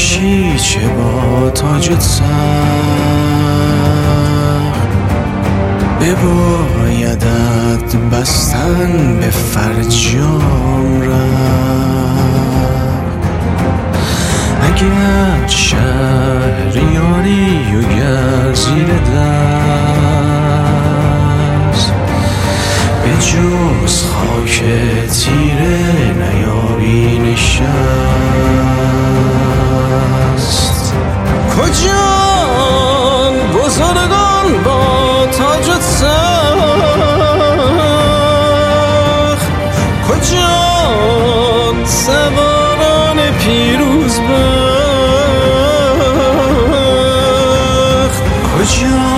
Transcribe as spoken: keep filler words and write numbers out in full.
باشی چه با تاج و تخت، ببایدت بستن به فرجام رفت. اگر شهریاری و گر زیر دست، به جز خاک تیره نیابی نشست. کجان بزرگان با تاج و تخت، کجان سواران پیروز بخت، کجان